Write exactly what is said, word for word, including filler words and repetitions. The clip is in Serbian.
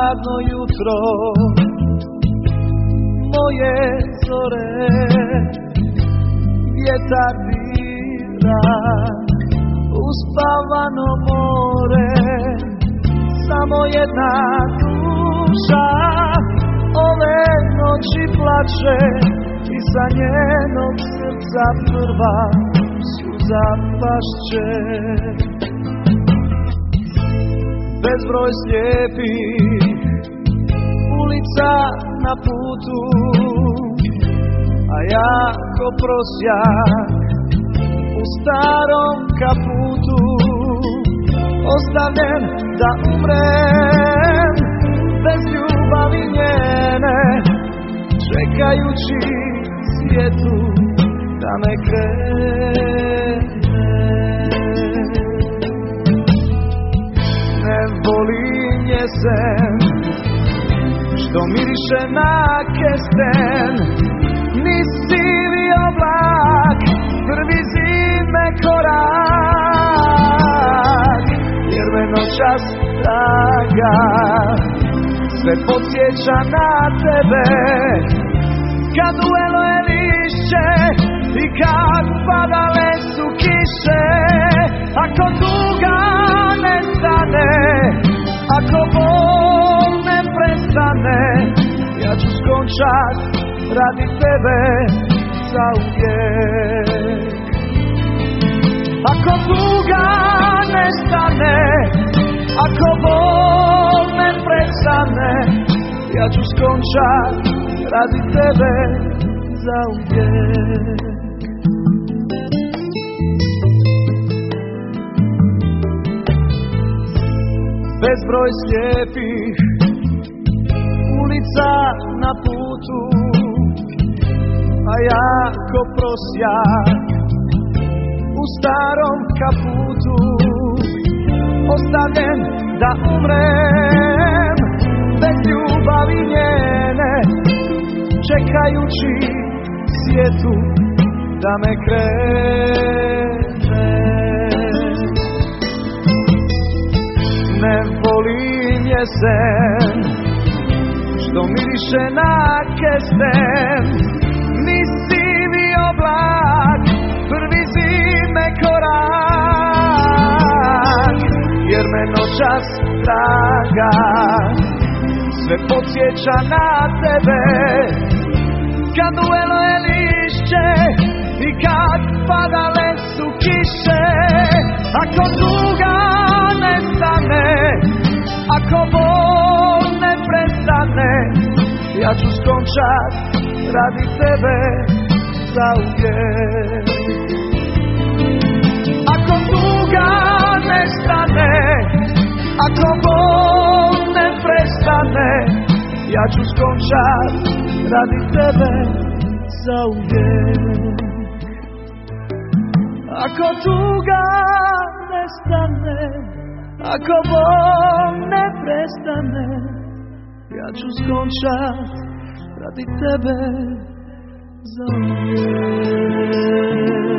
hladno jutro moje zore, vjetar dira uspavano more, samo jedna duša ove noći plače i sa njenog srca prva suza pašće. Bezbroj slijepih ulica na putu, a ja ko prosjak u starom kaputu, ostavljen da umrem bez ljubavi njene, čekajući svijetu da me krene. Ne volim jesen što miriše na kesten, ni sivi oblak, prvi zime korak, jer me noćas traga sve podsjeća na tebe. Kad ujelo je lišće i kad padale su kiše, ako tuga ne stane, ako bol ne prestane, ja ću skončat radi tebe zauvijek. Ako tuga ne stane, ako bol ne prestane, ja ću skončat radi tebe zauvijek. Bezbroj slijepih ulica na putu, a ja ko prosjak u starom kaputu, ostavljen da umrem bez ljubavi njene, čekajući svijetu da me krene. Ne volim jesen što miriše na kesten, ni sivi oblak, prvi zime korak, jer me noćas traga sve podsjeća na tebe. Kad ujelo je lišće i kad padale su kiše, ako tuga ne stane, ako bol ne prestane, ja ću skončat radi tebe zauvijek. Ako tuga ne stane, ako bol ne prestane, ja ću skončat radi tebe zauvijek. Ako tuga ne stane, ako bol ne prestane, ja ću skončat radi tebe zauvijek.